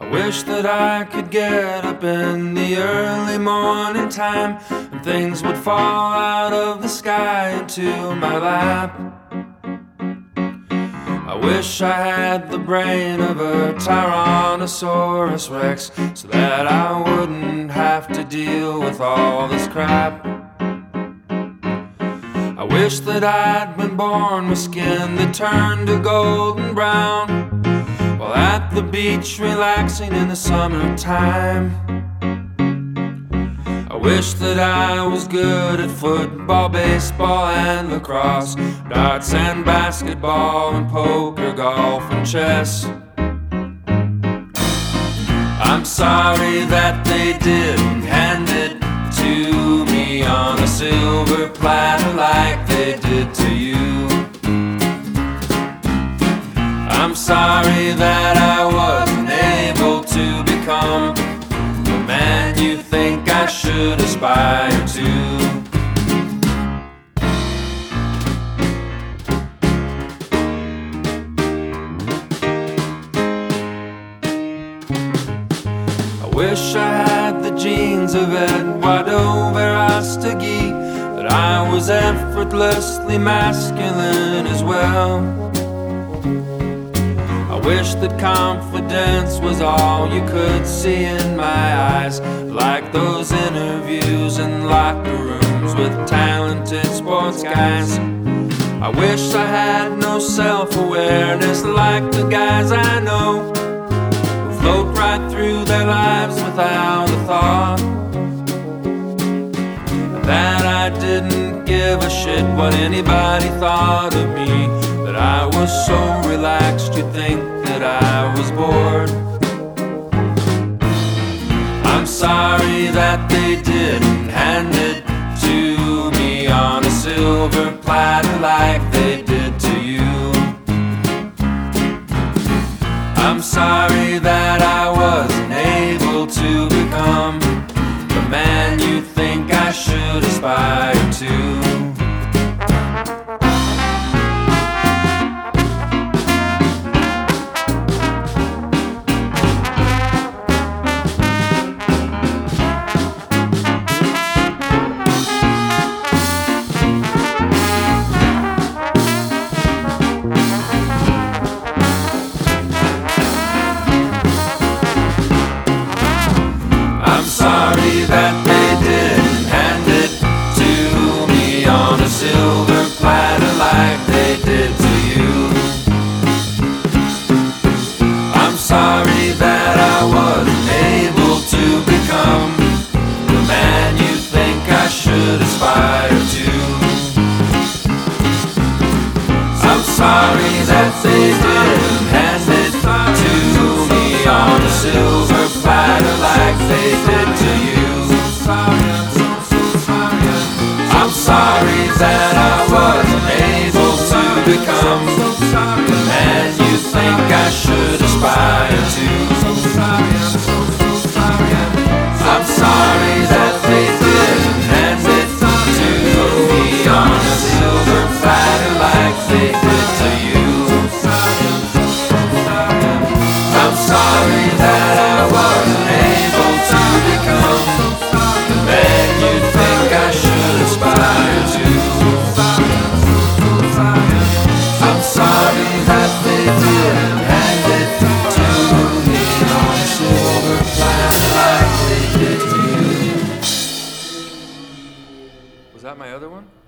I wish that I could get up in the early morning time and things would fall out of the sky into my lap. I wish I had the brain of a Tyrannosaurus Rex so that I wouldn't have to deal with all this crap. I wish that I'd been born with skin that turned to golden brown while at the beach relaxing in the summertime. I wish that I was good at football, baseball, and lacrosse, darts and basketball, and poker, golf, and chess. I'm sorry that they didn't hand it to me on a silver platter like they did to you. I'm sorry that I wasn't able to become the man you think I should aspire to. I wish I had the genes of Eduardo Verástegui, that I was effortlessly masculine as well. I wish that confidence was all you could see in my eyes, like those interviews in locker rooms with talented sports guys. I wish I had no self-awareness like the guys I know who float right through their lives without a thought, and that I didn't give a shit what anybody thought of me, that I was so relaxed you'd think that I was bored. I'm sorry that they didn't hand it to me on a silver platter like they did to you. I'm sorry that I wasn't able to become the man you think I should aspire to. Sorry that they didn't hand it to me on a silver platter like they did to you. I'm sorry that I wasn't able to become the man you think I should aspire to. I'm sorry that they didn't hand it to me on a silver platter like they did to you. I'm sorry that I wasn't able to become the man you think I should aspire to. I'm sorry that they didn't hand it to me on a silver platter like they did to you. I'm sorry that I wasn't able to become the man you think I should aspire to. I'm sorry that they didn't hand it to me on a silver platter like they did to you. Was that my other one?